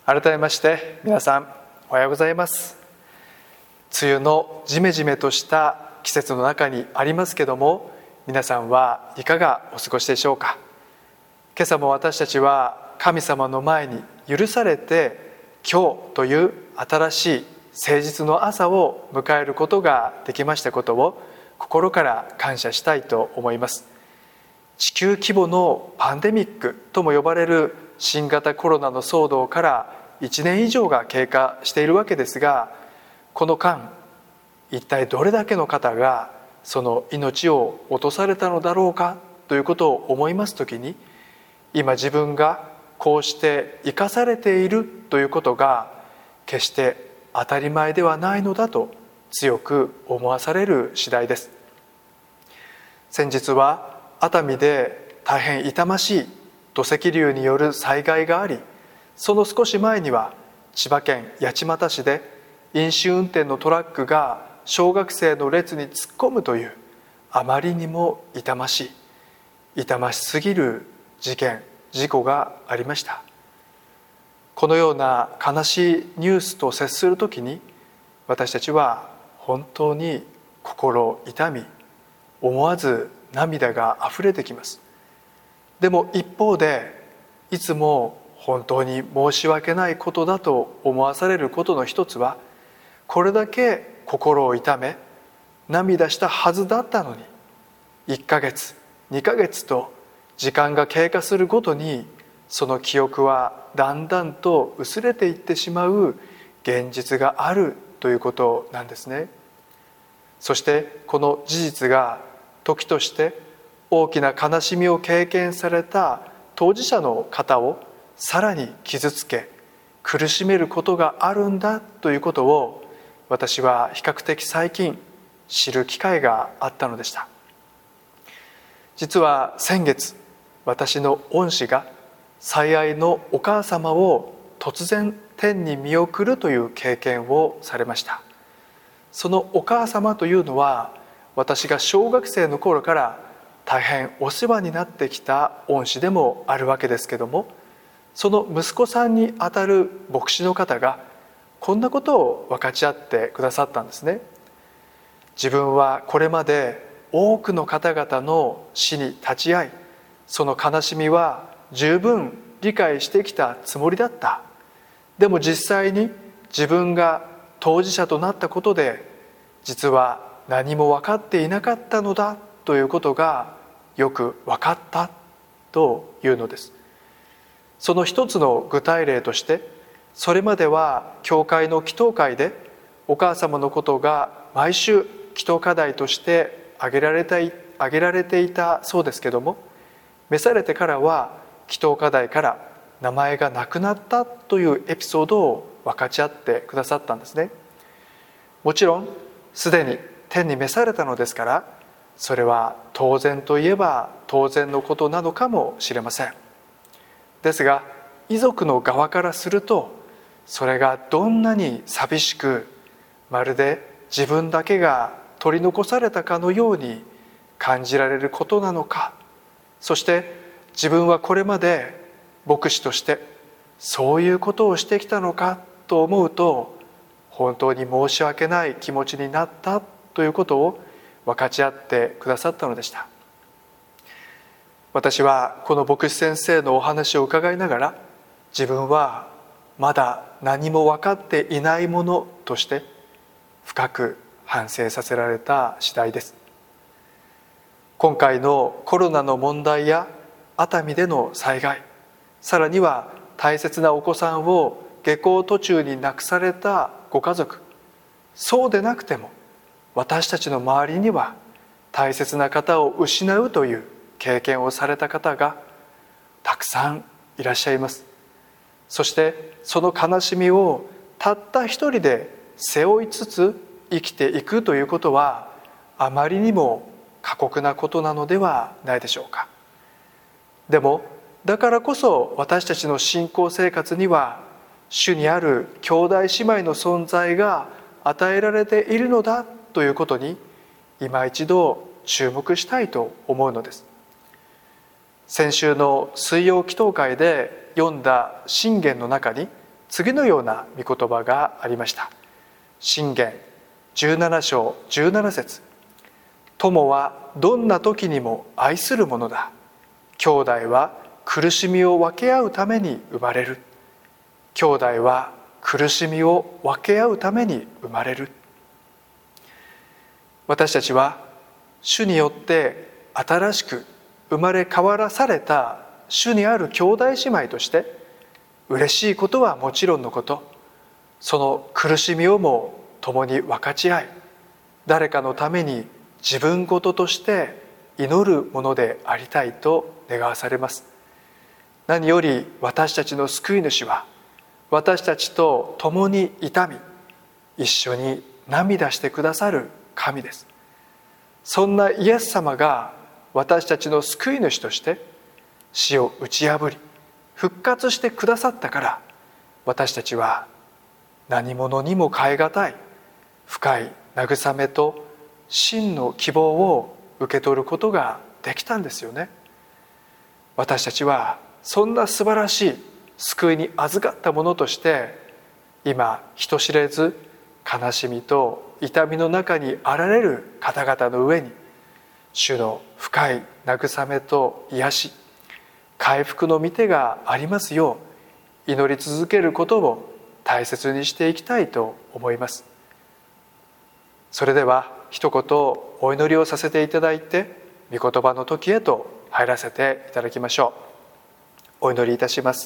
改めまして皆さんおはようございます。梅雨のジメジメとした季節の中にありますけども、皆さんはいかがお過ごしでしょうか。今朝も私たちは神様の前に許されて、今日という新しい誠実の朝を迎えることができましたことを心から感謝したいと思います。地球規模のパンデミックとも呼ばれる新型コロナの騒動から1年以上が経過しているわけですが、この間一体どれだけの方がその命を落とされたのだろうかということを思いますときに、今自分がこうして生かされているということが決して当たり前ではないのだと強く思わされる次第です。先日は熱海で大変痛ましい土石流による災害があり、その少し前には千葉県八街市で飲酒運転のトラックが小学生の列に突っ込むという、あまりにも痛ましすぎる事故がありました。このような悲しいニュースと接するときに、私たちは本当に心痛み、思わず涙があふれてきます。でも一方で、いつも本当に申し訳ないことだと思わされることの一つは、これだけ心を痛め涙したはずだったのに、1ヶ月2ヶ月と時間が経過するごとに、その記憶はだんだんと薄れていってしまう現実があるということなんですね。そしてこの事実が時として大きな悲しみを経験された当事者の方をさらに傷つけ苦しめることがあるんだということを、私は比較的最近知る機会があったのでした。実は先月、私の恩師が最愛のお母様を突然天に見送るという経験をされました。そのお母様というのは、私が小学生の頃から大変お世話になってきた恩師でもあるわけですけども、その息子さんにあたる牧師の方がこんなことを分かち合ってくださったんですね。自分はこれまで多くの方々の死に立ち会い、その悲しみは十分理解してきたつもりだった。でも実際に自分が当事者となったことで、実は何も分かっていなかったのだということがよく分かったというのです。その一つの具体例として、それまでは教会の祈祷会でお母様のことが毎週祈祷課題として挙げられていたそうですけども、召されてからは祈祷課題から名前がなくなったというエピソードを分かち合ってくださったんですね。もちろんすでに天に召されたのですから、それは当然といえば当然のことなのかもしれません。ですが遺族の側からすると、それがどんなに寂しく、まるで自分だけが取り残されたかのように感じられることなのか、そして自分はこれまで牧師としてそういうことをしてきたのかと思うと、本当に申し訳ない気持ちになったということを分かち合ってくださったのでした。私はこの牧師先生のお話を伺いながら、自分はまだ何も分かっていないものとして深く反省させられた次第です。今回のコロナの問題や熱海での災害、さらには大切なお子さんを下校途中に亡くされたご家族、そうでなくても私たちの周りには大切な方を失うという経験をされた方がたくさんいらっしゃいます。そしてその悲しみをたった一人で背負いつつ生きていくということは、あまりにも過酷なことなのではないでしょうか。でもだからこそ私たちの信仰生活には、主にある兄弟姉妹の存在が与えられているのだということに、今一度注目したいと思うのです。先週の水曜祈祷会で読んだ箴言の中に次のような御言葉がありました。箴言17章17節、友はどんな時にも愛するものだ。兄弟は苦しみを分け合うために生まれる。兄弟は苦しみを分け合うために生まれる。私たちは主によって新しく生まれ変わらされた主にある兄弟姉妹として、嬉しいことはもちろんのこと、その苦しみをも共に分かち合い、誰かのために自分事として祈るものでありたいと願わされます。何より私たちの救い主は、私たちと共に痛み、一緒に涙してくださる神です。そんなイエス様が私たちの救い主として死を打ち破り復活してくださったから、私たちは何者にも代え難い深い慰めと真の希望を受け取ることができたんですよね。私たちはそんな素晴らしい救いに預かったものとして、今人知れず悲しみと痛みの中にあられる方々の上に、主の深い慰めと癒し、回復の御手がありますよう祈り続けることを大切にしていきたいと思います。それでは一言お祈りをさせていただいて、御言葉の時へと入らせていただきましょう。お祈りいたします。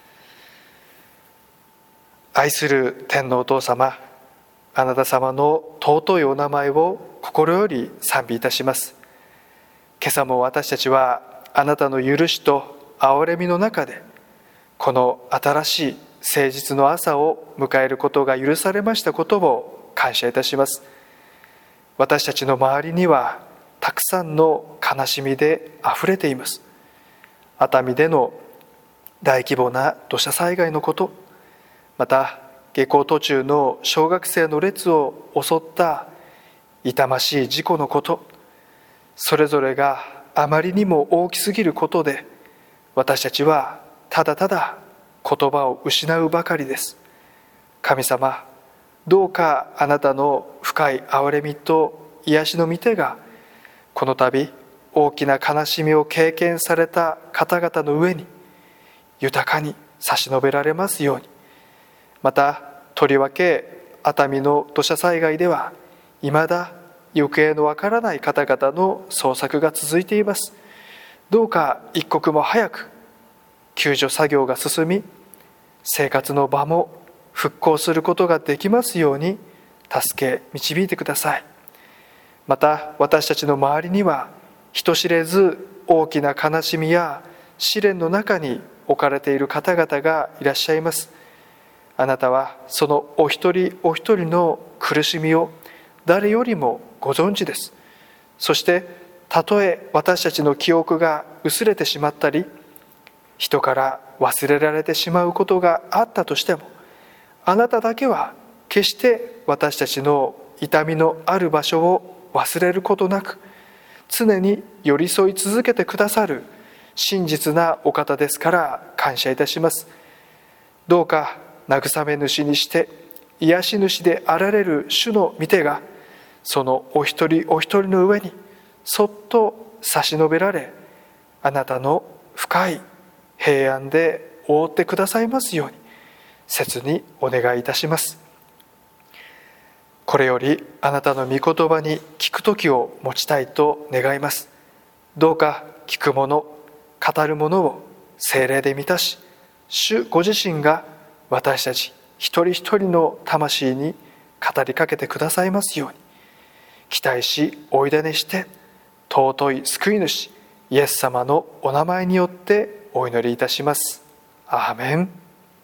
愛する天のお父様、あなた様の尊いお名前を心より賛美いたします。今朝も私たちはあなたの許しと憐れみの中で、この新しい誠実の朝を迎えることが許されましたことを感謝いたします。私たちの周りにはたくさんの悲しみであふれています。熱海での大規模な土砂災害のこと、また下校途中の小学生の列を襲った痛ましい事故のこと、それぞれがあまりにも大きすぎることで、私たちはただただ言葉を失うばかりです。神様、どうかあなたの深い憐れみと癒しの御手が、この度大きな悲しみを経験された方々の上に豊かに差し伸べられますように。またとりわけ熱海の土砂災害では、いまだ行方のわからない方々の捜索が続いています。どうか一刻も早く救助作業が進み、生活の場も復興することができますように助け導いてください。また私たちの周りには人知れず大きな悲しみや試練の中に置かれている方々がいらっしゃいます。あなたはそのお一人お一人の苦しみを誰よりもご存知です。そしてたとえ私たちの記憶が薄れてしまったり、人から忘れられてしまうことがあったとしても、あなただけは決して私たちの痛みのある場所を忘れることなく、常に寄り添い続けてくださる真実なお方ですから感謝いたします。どうか慰め主にして癒し主であられる主の御手が、そのお一人お一人の上にそっと差し伸べられ、あなたの深い平安で覆ってくださいますように切にお願いいたします。これよりあなたの御言葉に聞く時を持ちたいと願います。どうか聞くもの、語るものを聖霊で満たし、主ご自身が私たち一人一人の魂に語りかけてくださいますように、期待しおいでにして、尊い救い主イエス様のお名前によってお祈りいたします。アーメン。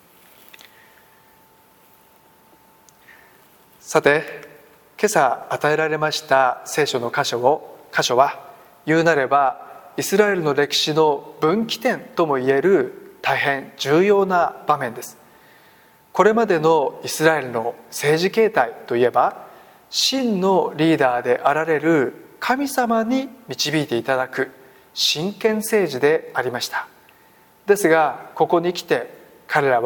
さて、今朝与えられました聖書の箇所は、言うなればイスラエルの歴史の分岐点ともいえる大変重要な場面です。これまでのイスラエルの政治形態といえば、真のリーダーであられる神様に導いていただく真剣政治でありました。ですがここに来て彼らは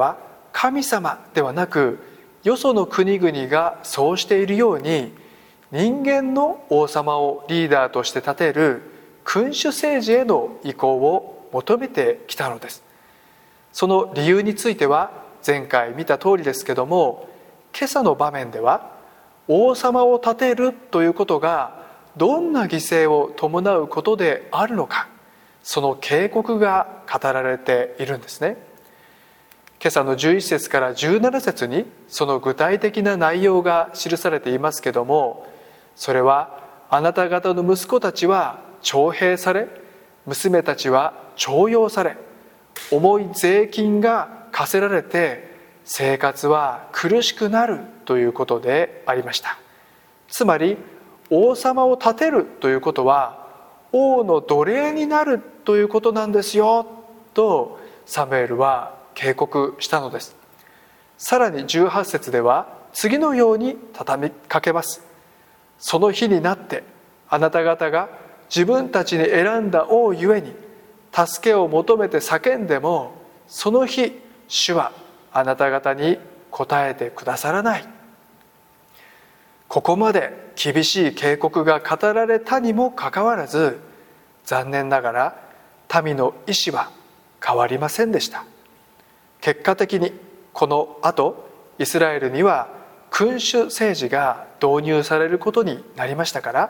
神様ではなく、よその国々がそうしているように、人間の王様をリーダーとして立てる君主政治への移行を求めてきたのです。その理由については前回見た通りですけども、今朝の場面では王様を立てるということがどんな犠牲を伴うことであるのか、その警告が語られているんですね。今朝の11節から17節にその具体的な内容が記されていますけども、それはあなた方の息子たちは徴兵され、娘たちは徴用され、重い税金が課せられて生活は苦しくなるということでありました。つまり王様を立てるということは王の奴隷になるということなんですよとサムエルは警告したのです。さらに18節では次のように畳みかけます。その日になってあなた方が自分たちに選んだ王ゆえに助けを求めて叫んでも、その日主はあなた方に答えてくださらない。ここまで厳しい警告が語られたにもかかわらず、残念ながら民の意志は変わりませんでした。結果的にこの後イスラエルには君主政治が導入されることになりましたから、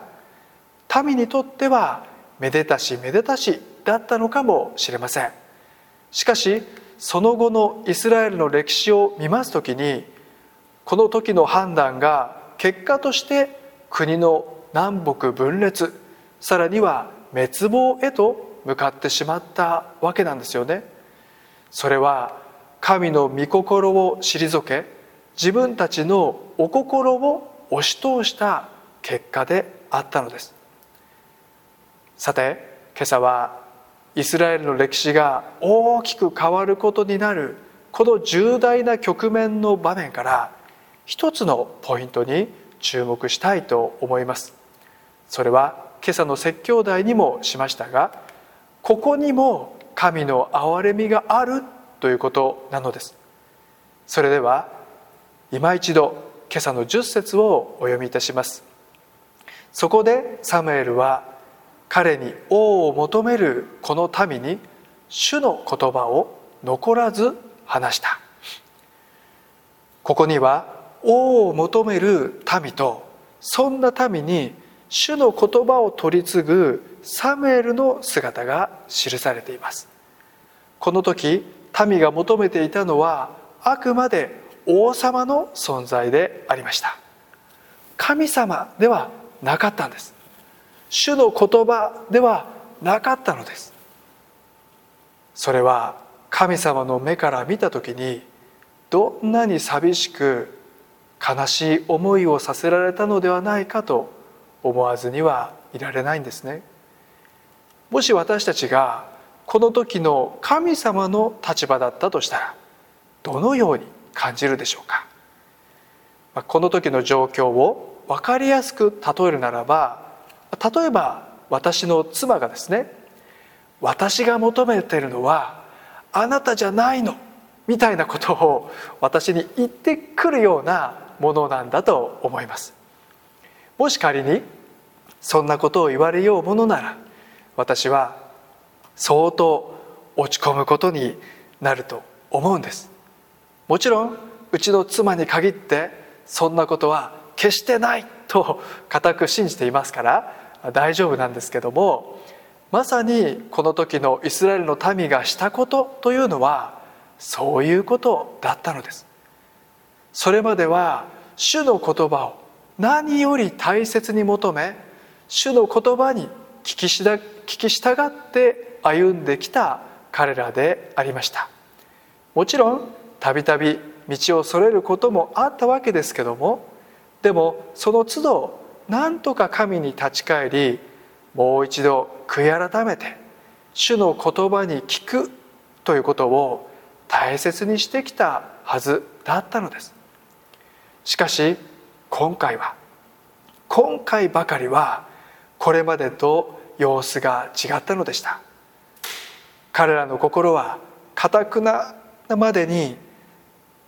民にとってはめでたしめでたしだったのかもしれません。しかしその後のイスラエルの歴史を見ますときに、この時の判断が結果として国の南北分裂、さらには滅亡へと向かってしまったわけなんですよね。それは神の御心を退け、自分たちのお心を押し通した結果であったのです。さて、今朝はイスラエルの歴史が大きく変わることになるこの重大な局面の場面から一つのポイントに注目したいと思います。それは今朝の説教題にもしましたが、ここにも神の憐れみがあるということなのです。それでは今一度今朝の10節をお読みいたします。そこでサムエルは彼に王を求めるこの民に主の言葉を残らず話した。ここには王を求める民と、そんな民に主の言葉を取り継ぐサムエルの姿が記されています。この時民が求めていたのはあくまで王様の存在でありました。神様ではなかったんです。主の言葉ではなかったのです。それは神様の目から見た時にどんなに寂しく悲しい思いをさせられたのではないかと思わずにはいられないんですね。もし私たちがこの時の神様の立場だったとしたらどのように感じるでしょうか。この時の状況を分かりやすく例えるならば、例えば私の妻がですね、私が求めているのはあなたじゃないのみたいなことを私に言ってくるようなものなんだと思います。もし仮にそんなことを言われようものなら、私は相当落ち込むことになると思うんです。もちろんうちの妻に限ってそんなことは決してないと固く信じていますから大丈夫なんですけども、まさにこの時のイスラエルの民がしたことというのはそういうことだったのです。それまでは主の言葉を何より大切に求め、主の言葉に聞き従って歩んできた彼らでありました。もちろんたびたび道をそれることもあったわけですけども、でもその都度なんとか神に立ち返り、もう一度悔い改めて主の言葉に聞くということを大切にしてきたはずだったのです。しかし今回ばかりはこれまでと様子が違ったのでした。彼らの心は堅くなまでに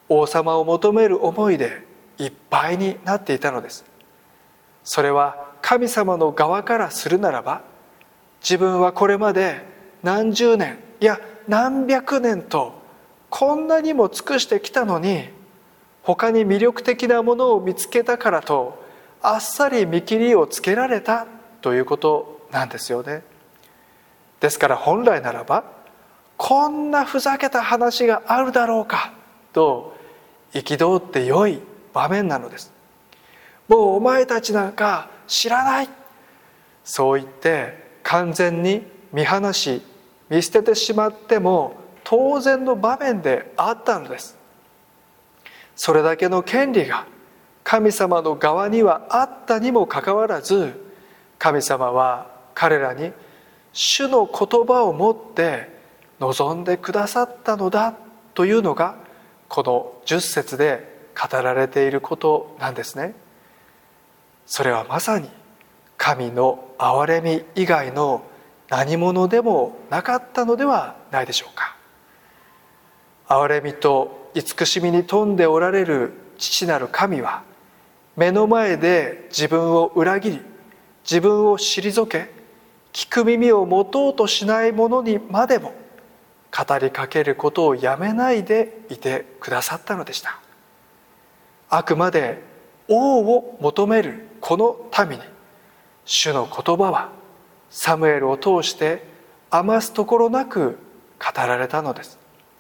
王様を求める思いでいっぱいになっていたのです。それは神様の側からするならば、自分はこれまで何十年、いや何百年とこんなにも尽くしてきたのに、他に魅力的なものを見つけたからとあっさり見切りをつけられたということなんですよね。ですから本来ならば、こんなふざけた話があるだろうかと憤ってよい場面なのです。もうお前たちなんか知らない、そう言って完全に見放し見捨ててしまっても当然の場面であったのです。それだけの権利が神様の側にはあったにもかかわらず、神様は彼らに主の言葉を持って望んでくださったのだというのが、この10節で語られていることなんですね。それはまさに神の憐れみ以外の何者でもなかったのではないでしょうか。憐れみと慈しみに富んでおられる父なる神は、目の前で自分を裏切り自分を退け、聞く耳を持とうとしない者にまでも語りかけることをやめないでいてくださったのでした。あくまで王を求めるこの民に、主の言葉はサムエルを通して余すところなく語られたのです。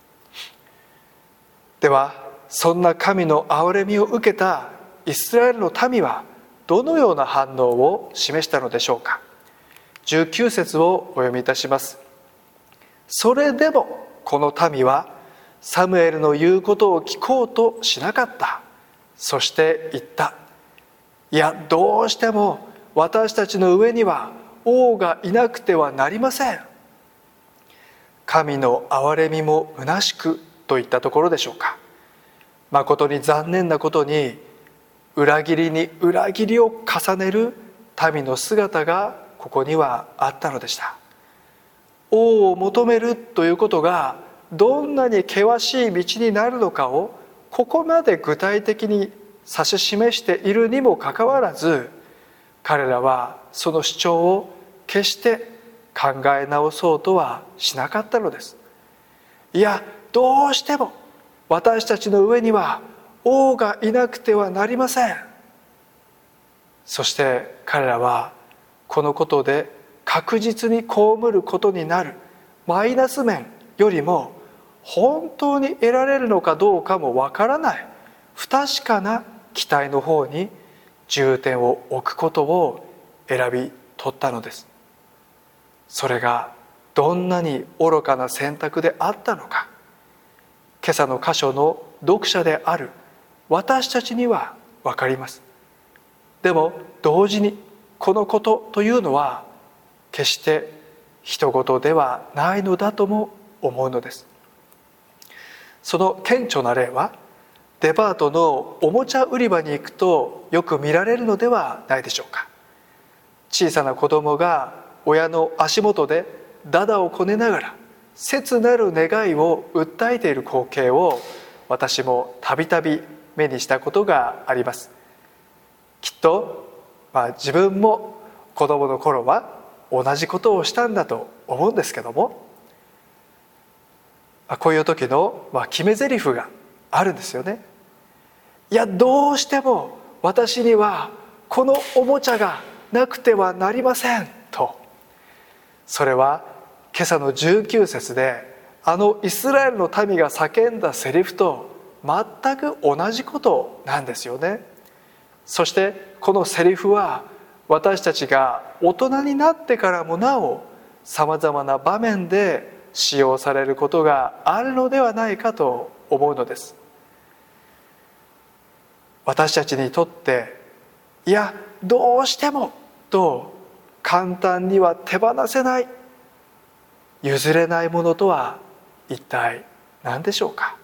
では、そんな神の憐れみを受けたイスラエルの民はどのような反応を示したのでしょうか。19節をお読みいたします。それでもこの民はサムエルの言うことを聞こうとしなかった。そして言った。いや、どうしても私たちの上には王がいなくてはなりません。神の憐れみも虚しくといったところでしょうか。誠に残念なことに、裏切りに裏切りを重ねる民の姿がここにはあったのでした。王を求めるということがどんなに険しい道になるのかをここまで具体的に指し示しているにもかかわらず、彼らはその主張を決して考え直そうとはしなかったのです。いや、どうしても私たちの上には王がいなくてはなりません。そして彼らはこのことで確実に被ることになるマイナス面よりも、本当に得られるのかどうかもわからない不確かな期待の方に重点を置くことを選び取ったのです。それがどんなに愚かな選択であったのか、今朝の箇所の読者である私たちには分かります。でも同時にこのことというのは決して人事ではないのだとも思うのです。その顕著な例は、デパートのおもちゃ売り場に行くとよく見られるのではないでしょうか。小さな子供が親の足元でダダをこねながら切なる願いを訴えている光景を私もたびたび目にしたことがあります。きっと、自分も子供の頃は同じことをしたんだと思うんですけども、こういう時の決め台詞があるんですよね。いや、どうしても私にはこのおもちゃがなくてはなりませんと。それは今朝の19節でイスラエルの民が叫んだセリフと全く同じことなんですよね。そしてこのセリフは私たちが大人になってからもなおさまざまな場面で使用されることがあるのではないかと思うのです。私たちにとって、いや、どうしてもと簡単には手放せない、譲れないものとは一体何でしょうか。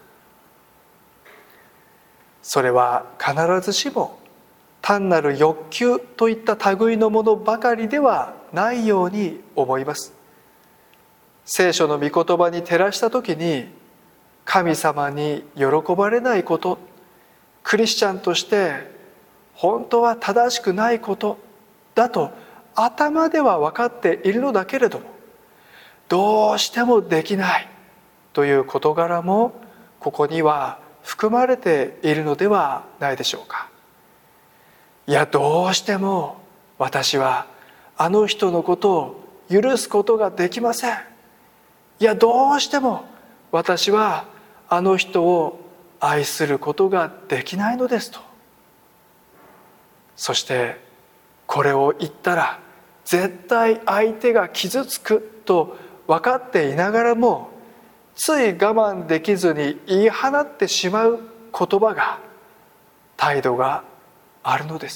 それは必ずしも単なる欲求といった類のものばかりではないように思います。聖書の御言葉に照らしたときに、 神様に喜ばれないこと、クリスチャンとして本当は正しくないことだと頭では分かっているのだけれども、どうしてもできないという事柄もここには含まれているのではないでしょうか。いや、どうしても私はあの人のことを許すことができません。いや、どうしても私はあの人を愛することができないのですと。そしてこれを言ったら絶対相手が傷つくと分かっていながらも、つい我慢できずに言い放ってしまう言葉が、態度があるのです。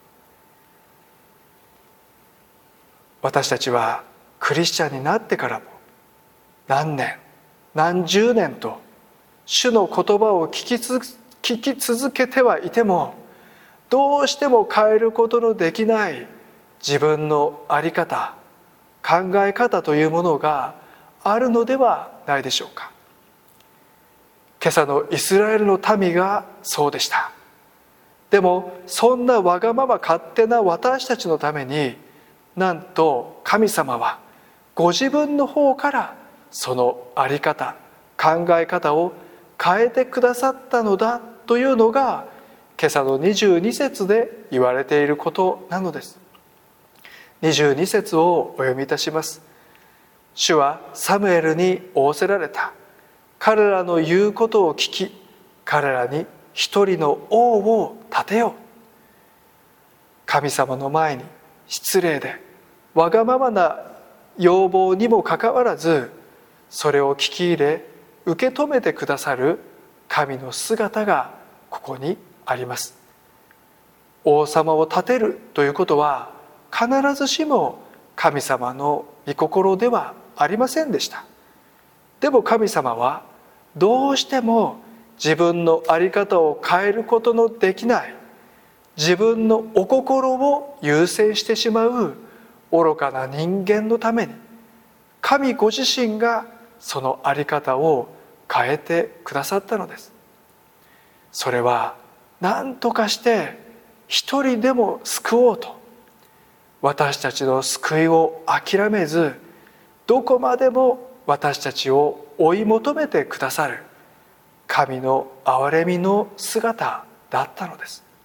私たちはクリスチャンになってからも何年何十年と主の言葉を聞き続けてはいても、どうしても変えることのできない自分の在り方、考え方というものがあるのではないでしょうか。今朝のイスラエルの民がそうでした。でもそんなわがまま勝手な私たちのために、なんと神様はご自分の方からその在り方、考え方を変えてくださったのだというのが、今朝の22節で言われていることなのです。22節をお読みいたします。主はサムエルに仰せられた。彼らの言うことを聞き、彼らに一人の王を立てよう。神様の前に失礼でわがままな要望にもかかわらず、それを聞き入れ受け止めてくださる神の姿がここにあります。王様を立てるということは必ずしも神様の御心ではありませんでした。でも神様はどうしても自分の在り方を変えることのできない、自分のお心を優先してしまう愚かな人間のために、神ご自身がその在り方を変えてくださったのです。それは何とかして一人でも救おうと、私たちの救いを諦めず、どこまでも私たちを追い求めてくださる神の憐れみの姿だったのです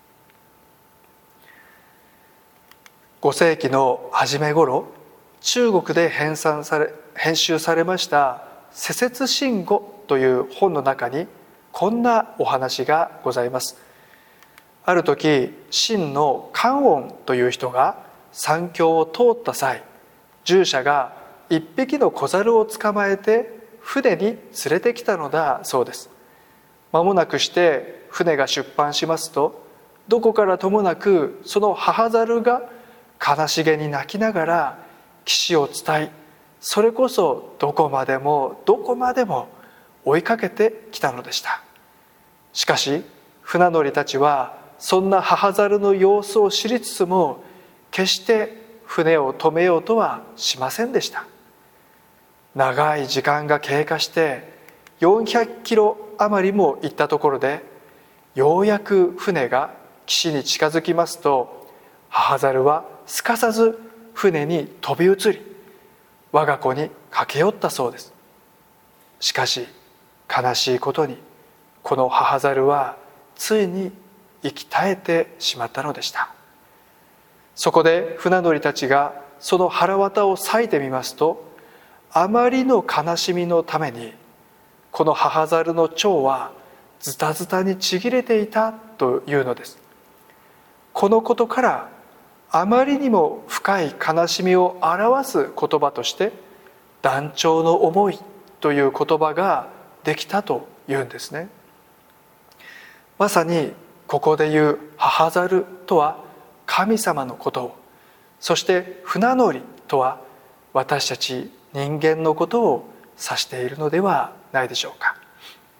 。5世紀の初め頃、中国で編集されました「世説真語」という本の中にこんなお話がございます。ある時、秦の関音という人が山峡を通った際、従者が一匹の小猿を捕まえて船に連れてきたのだそうです。間もなくして船が出帆しますと、どこからともなくその母猿が悲しげに泣きながら岸を伝い、それこそどこまでも追いかけてきたのでした。しかし船乗りたちはそんな母猿の様子を知りつつも、決して船を止めようとはしませんでした。長い時間が経過して400キロ余りも行ったところで、ようやく船が岸に近づきますと、母猿はすかさず船に飛び移り、我が子に駆け寄ったそうです。しかし悲しいことに、この母猿はついに生き絶えてしまったのでした。そこで船乗りたちがその腹渡を裂いてみますと、あまりの悲しみのためにこの母猿の腸はズタズタにちぎれていたというのです。このことからあまりにも深い悲しみを表す言葉として断腸の思いという言葉ができたというんですね。まさにここで言う母猿とは神様のことを、そして船乗りとは私たち人間のことを指しているのではないでしょうか。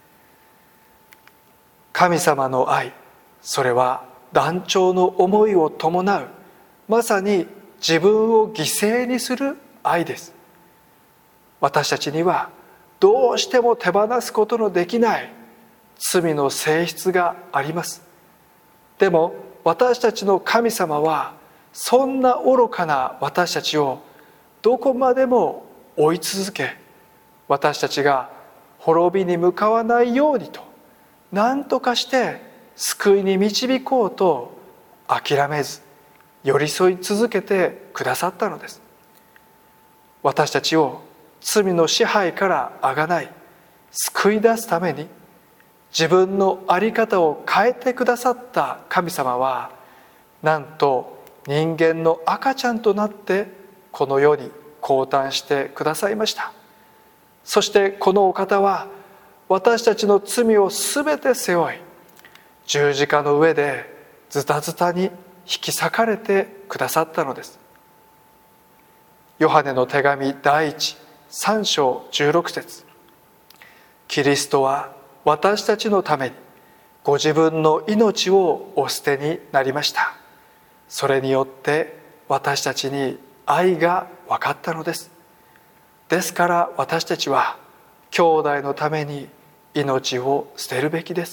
神様の愛、それは断腸の思いを伴う、まさに自分を犠牲にする愛です。私たちにはどうしても手放すことのできない罪の性質があります。でも私たちの神様はそんな愚かな私たちをどこまでも追い続け、私たちが滅びに向かわないようにと何とかして救いに導こうと諦めず寄り添い続けてくださったのです。私たちを罪の支配からあがない救い出すために自分の在り方を変えてくださった神様は、なんと人間の赤ちゃんとなってこの世に降誕してくださいました。そしてこのお方は私たちの罪をすべて背負い、十字架の上でズタズタに引き裂かれてくださったのです。ヨハネの手紙第13章16節、キリストは私たちのためにご自分の命をお捨てになりました。それによって私たちに愛が分かったのです。ですから私たちは兄弟のために命を捨てるべきです。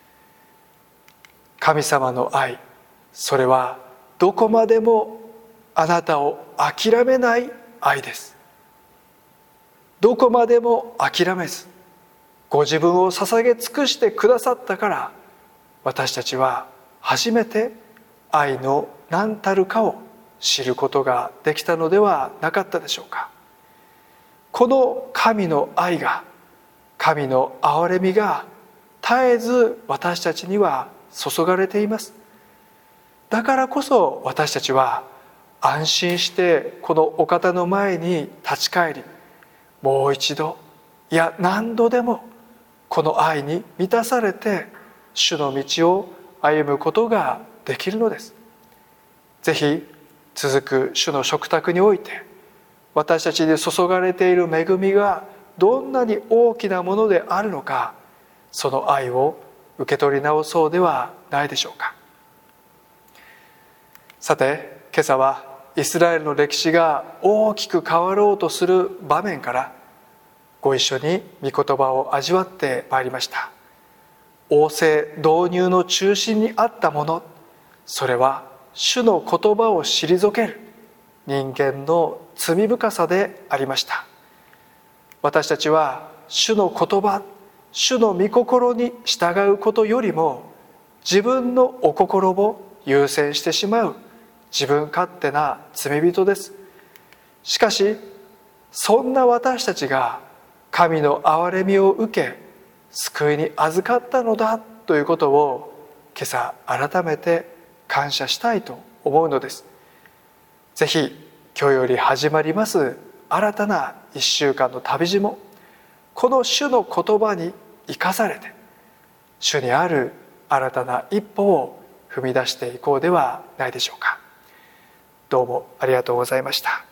神様の愛、それはどこまでもあなたを諦めない愛です。どこまでも諦めずご自分を捧げ尽くしてくださったから、私たちは初めて愛の何たるかを知ることができたのではなかったでしょうか。この神の愛が、神の憐れみが絶えず私たちには注がれています。だからこそ私たちは安心してこのお方の前に立ち返り、もう一度、いや何度でもこの愛に満たされて主の道を歩むことができるのです。ぜひ続く主の食卓において、私たちに注がれている恵みがどんなに大きなものであるのか、その愛を受け取り直そうではないでしょうか。さて、今朝はイスラエルの歴史が大きく変わろうとする場面からご一緒に御言葉を味わってまいりました。王政導入の中心にあったもの、それは主の言葉を退ける人間の罪深さでありました。私たちは主の言葉、主の御心に従うことよりも自分のお心を優先してしまう自分勝手な罪人です。しかしそんな私たちが神の憐れみを受け救いに預かったのだということを今朝改めて感謝したいと思うのです。ぜひ今日より始まります新たな1週間の旅路も、この主の言葉に生かされて主にある新たな一歩を踏み出していこうではないでしょうか。どうもありがとうございました。